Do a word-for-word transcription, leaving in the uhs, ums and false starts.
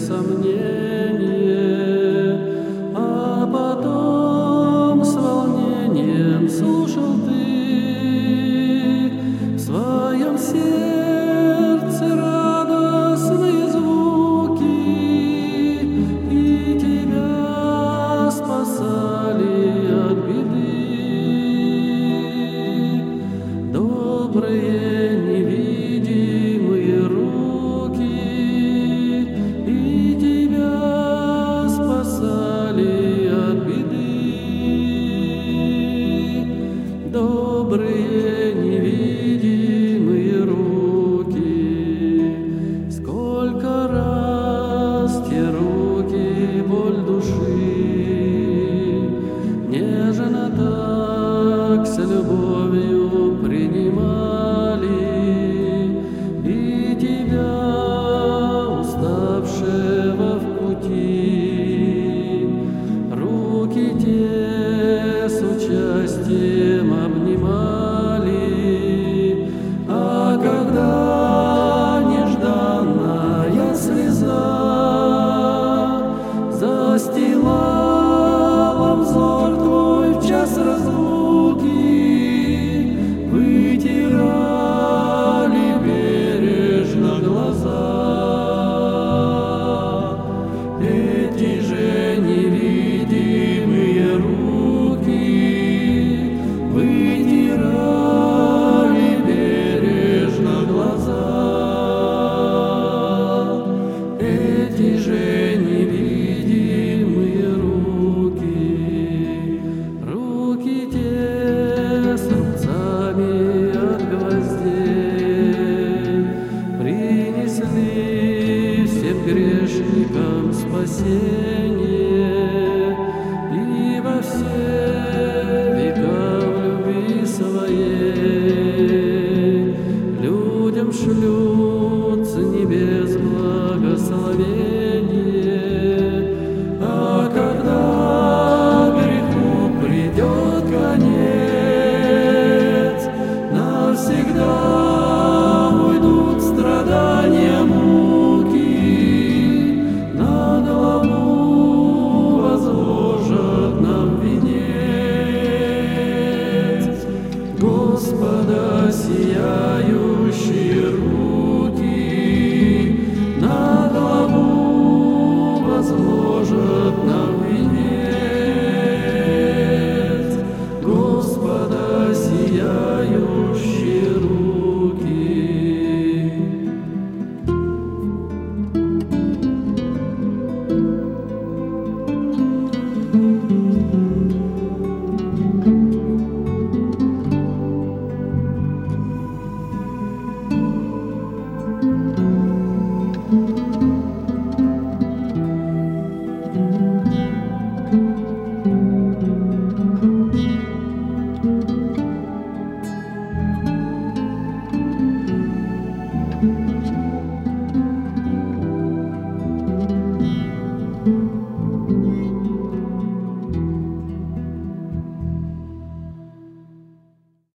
сомнение, а потом с волнением слушал ты в своем сердце радостные звуки, и тебя спасали от беды. Добрые невидимые руки, и тебя спасали от беды. Добрые невидимые руки, сколько раз те руки боль души нежно так с любовью принимали, и тебя, уставшего в пути, руки те с участием обнимали. А когда нежданная слеза застилала взор твой в час разлуки, вытирали бережно глаза. Эти же невидимые руки вытирали бережно глаза. Эти же невидимые руки, руки те с рубцами от гвоздей, принесли всем грешникам спасение, и во все века в любви своей людям шлют